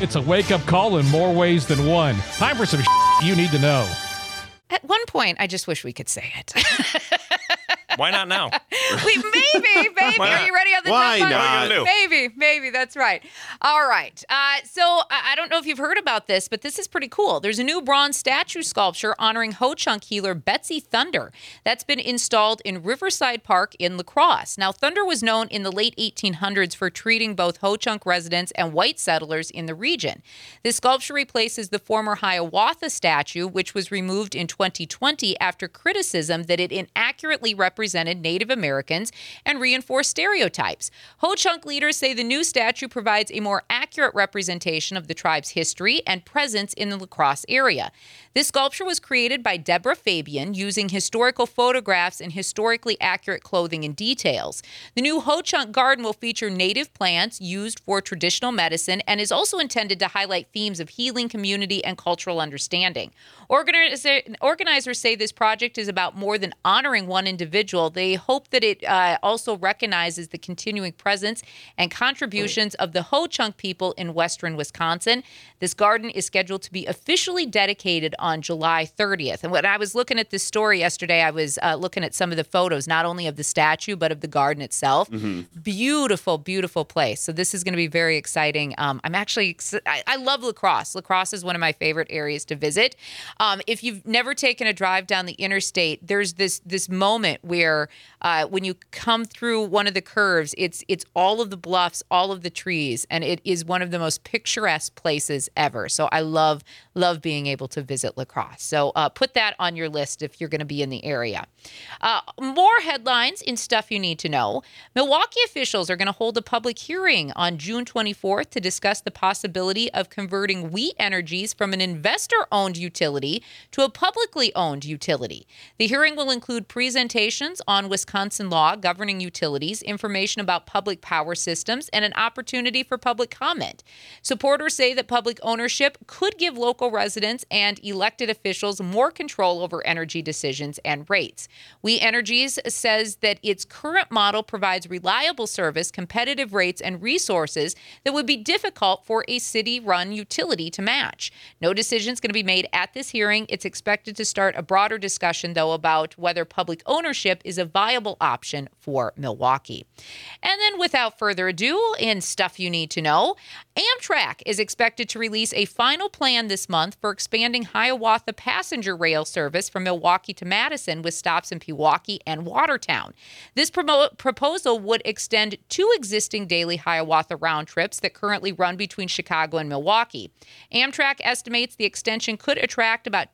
It's a wake-up call in more ways than one. Time for some you need to know. At one point, I just wish we could say it. Why not now? Maybe. Are you ready on the Why top not? five? Maybe. That's right. All right. So I don't know if you've heard about this, but this is pretty cool. There's a new bronze statue sculpture honoring Ho-Chunk healer Betsy Thunder that's been installed in Riverside Park in La Crosse. Now, Thunder was known in the late 1800s for treating both Ho-Chunk residents and white settlers in the region. This sculpture replaces the former Hiawatha statue, which was removed in 2020 after criticism that it inaccurately represented Native Americans and reinforced stereotypes. Ho-Chunk leaders say the new statue provides a more accurate representation of the tribe's history and presence in the La Crosse area. This sculpture was created by Deborah Fabian using historical photographs and historically accurate clothing and details. The new Ho-Chunk garden will feature native plants used for traditional medicine and is also intended to highlight themes of healing, community, and cultural understanding. Organizers say this project is about more than honoring one individual. They hope that it also recognizes the continuing presence and contributions of the Ho-Chunk people in western Wisconsin. This garden is scheduled to be officially dedicated on July 30th. And when I was looking at this story yesterday, I was looking at some of the photos, not only of the statue, but of the garden itself. Mm-hmm. Beautiful, beautiful place. So this is going to be very exciting. I love La Crosse. La Crosse is one of my favorite areas to visit. If you've never taken a drive down the interstate, there's this moment where when you come through one of the curves, it's all of the bluffs, all of the trees, and it is one of the most picturesque places ever. So I love being able to visit La Crosse. So put that on your list if you're going to be in the area. More headlines in stuff you need to know. Milwaukee officials are going to hold a public hearing on June 24th to discuss the possibility of converting We Energies from an investor-owned utility to a publicly owned utility. The hearing will include presentations on Wisconsin law governing utilities, information about public power systems, and an opportunity for public comment. Supporters say that public ownership could give local residents and elected officials more control over energy decisions and rates. We Energies says that its current model provides reliable service, competitive rates, and resources that would be difficult for a city-run utility to match. No decision is going to be made at this hearing. It's expected to start a broader discussion, though, about whether public ownership is a viable option for Milwaukee. And then, without further ado, in stuff you need to know, Amtrak is expected to release a final plan this month for expanding Hiawatha passenger rail service from Milwaukee to Madison with stops in Pewaukee and Watertown. This proposal would extend two existing daily Hiawatha round trips that currently run between Chicago and Milwaukee. Amtrak estimates the extension could attract about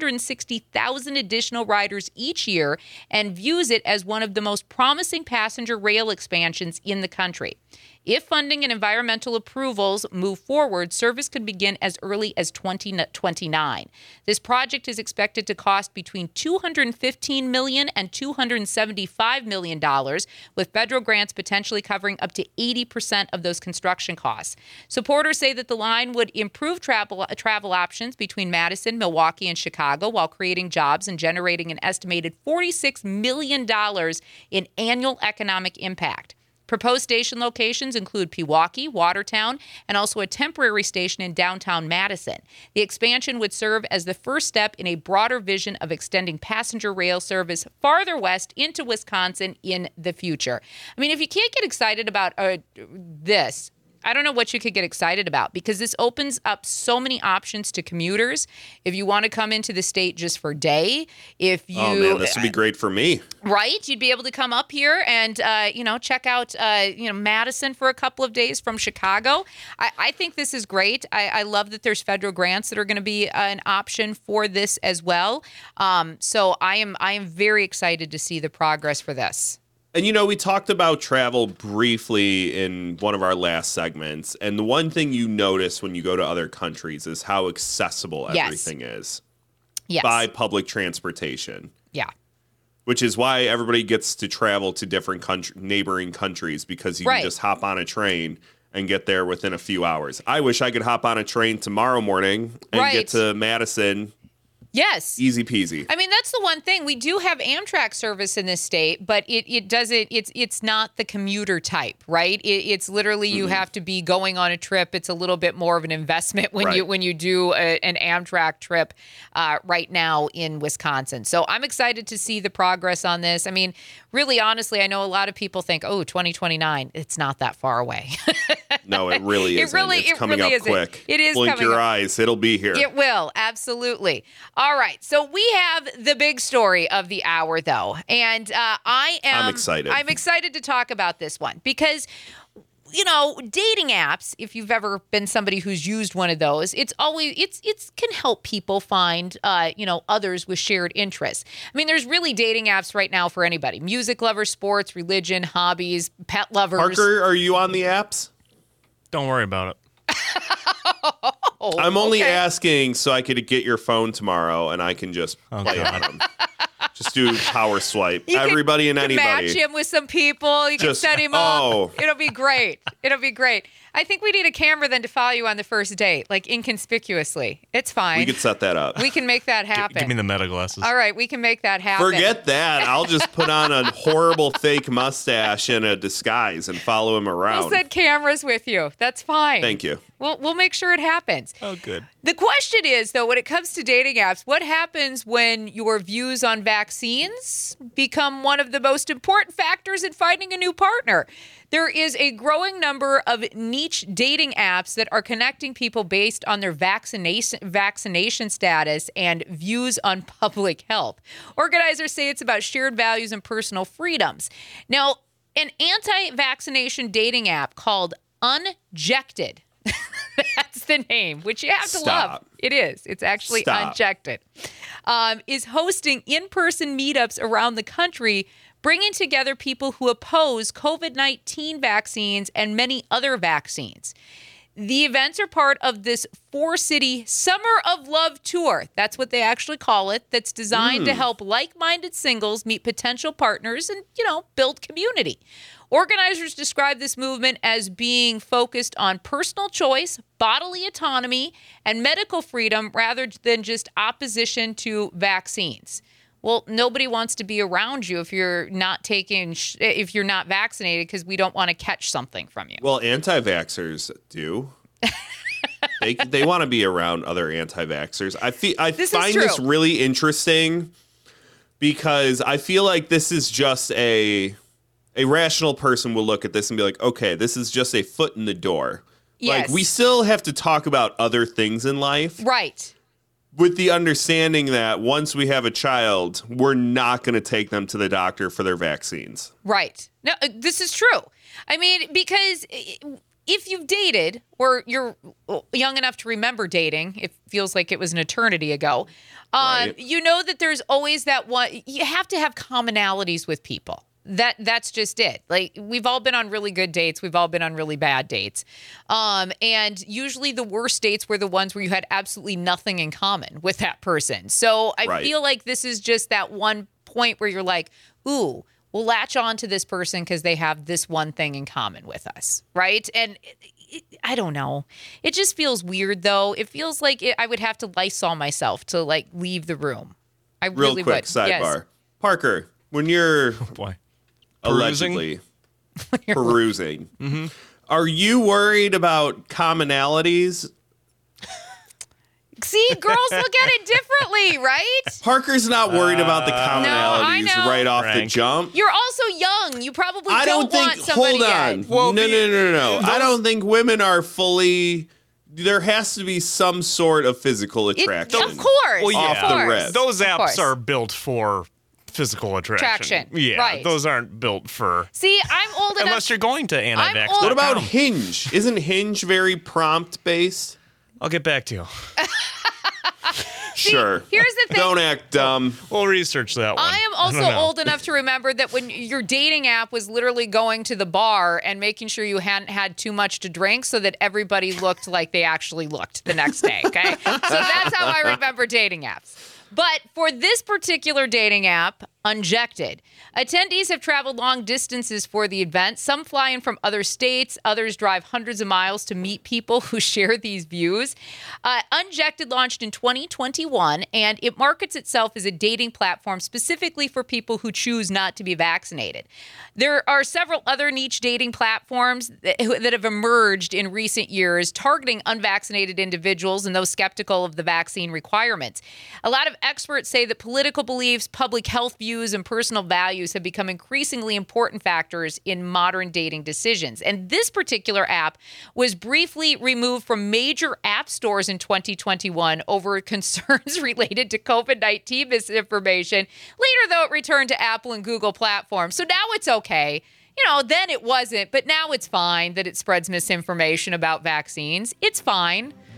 260,000 additional riders each year and views it as one of the most promising passenger rail expansions in the country. If funding and environmental approvals move forward, service could begin as early as 2029. This project is expected to cost between $215 million and $275 million, with federal grants potentially covering up to 80% of those construction costs. Supporters say that the line would improve travel options between Madison, Milwaukee, and Chicago while creating jobs and generating an estimated $46 million in annual economic impact. Proposed station locations include Pewaukee, Watertown, and also a temporary station in downtown Madison. The expansion would serve as the first step in a broader vision of extending passenger rail service farther west into Wisconsin in the future. I mean, if you can't get excited about this, I don't know what you could get excited about, because this opens up so many options to commuters. If you want to come into the state just for a day, oh man, this would be great for me. Right? You'd be able to come up here and, check out, Madison for a couple of days from Chicago. I think this is great. I love that there's federal grants that are going to be an option for this as well. So I am very excited to see the progress for this. And, we talked about travel briefly in one of our last segments. And the one thing you notice when you go to other countries is how accessible everything is by public transportation. Yeah. Which is why everybody gets to travel to different neighboring countries, because you can just hop on a train and get there within a few hours. I wish I could hop on a train tomorrow morning and get to Madison Yes. Easy peasy. I mean, that's the one thing. We do have Amtrak service in this state, but it doesn't, it's not the commuter type, right? It's literally you have to be going on a trip. It's a little bit more of an investment when you do an Amtrak trip right now in Wisconsin. So I'm excited to see the progress on this. I mean, really, honestly, I know a lot of people think, 2029, it's not that far away. No, it really isn't. It's coming up quick. It is Blink coming your up. eyes. It'll be here. It will. Absolutely. All right. So we have the big story of the hour, though. And I'm excited. I'm excited to talk about this one because, dating apps, if you've ever been somebody who's used one of those, it's can help people find, others with shared interests. I mean, there's really dating apps right now for anybody. Music lovers, sports, religion, hobbies, pet lovers. Parker, are you on the apps? Don't worry about it. I'm only asking so I could get your phone tomorrow and I can just play on them. Just do power swipe. Everybody and anybody. Match him with some people. You can set him up. It'll be great. It'll be great. I think we need a camera then to follow you on the first date, like inconspicuously. It's fine. We could set that up. We can make that happen. Give me the meta glasses. All right, we can make that happen. Forget that. I'll just put on a horrible fake mustache and a disguise and follow him around. We'll set cameras with you. That's fine. Thank you. We'll make sure it happens. Oh, good. The question is, though, when it comes to dating apps, what happens when your views on vaccines become one of the most important factors in finding a new partner? There is a growing number of niche dating apps that are connecting people based on their vaccination status and views on public health. Organizers say it's about shared values and personal freedoms. Now, an anti-vaccination dating app called Unjected, that's the name, which you have to love. It is. It's actually Unjected. Is hosting in-person meetups around the country, bringing together people who oppose COVID-19 vaccines and many other vaccines. The events are part of this 4-city Summer of Love tour. That's what they actually call it. That's designed to help like-minded singles meet potential partners and, build community. Organizers describe this movement as being focused on personal choice, bodily autonomy, and medical freedom rather than just opposition to vaccines. Well, nobody wants to be around you if you're not if you're not vaccinated because we don't want to catch something from you. Well, anti-vaxxers do. They want to be around other anti-vaxxers. I find this really interesting because I feel like this is just a rational person will look at this and be like, okay, this is just a foot in the door. Yes. Like, we still have to talk about other things in life. Right. With the understanding that once we have a child, we're not going to take them to the doctor for their vaccines. Right. No, this is true. I mean, because if you've dated or you're young enough to remember dating, it feels like it was an eternity ago, right. You know that there's always that one. You have to have commonalities with people. That's just it. Like, we've all been on really good dates. We've all been on really bad dates. And usually the worst dates were the ones where you had absolutely nothing in common with that person. So I feel like this is just that one point where you're like, ooh, we'll latch on to this person because they have this one thing in common with us. Right. And I don't know. It just feels weird, though. It feels like I would have to Lysol myself to leave the room. I really would. Real quick sidebar. Yes. Parker, when you're allegedly perusing, are you worried about commonalities? See, girls look at it differently, right? Parker's not worried about the commonalities right off the jump. You're also young. You probably don't want somebody Hold on. yet. Well, no. I don't think women are fully... There has to be some sort of physical attraction. Of course. Well, yeah. Off the rip. Those apps are built for physical attraction. Yeah, right. Those aren't built for... See, I'm old enough... Unless you're going to anti-vax. What about Hinge? Isn't Hinge very prompt-based? I'll get back to you. Sure. Here's the thing. Don't act dumb. We'll research that one. I am also old enough to remember that when your dating app was literally going to the bar and making sure you hadn't had too much to drink so that everybody looked like they actually looked the next day, okay? So that's how I remember dating apps. But for this particular dating app, Unjected. Attendees have traveled long distances for the event. Some fly in from other states. Others drive hundreds of miles to meet people who share these views. Unjected launched in 2021, and it markets itself as a dating platform specifically for people who choose not to be vaccinated. There are several other niche dating platforms that have emerged in recent years targeting unvaccinated individuals and those skeptical of the vaccine requirements. A lot of experts say that political beliefs, public health views, and personal values have become increasingly important factors in modern dating decisions. And this particular app was briefly removed from major app stores in 2021 over concerns related to COVID-19 misinformation. Later, though, it returned to Apple and Google platforms. So now it's okay. Then it wasn't, but now it's fine that it spreads misinformation about vaccines. It's fine.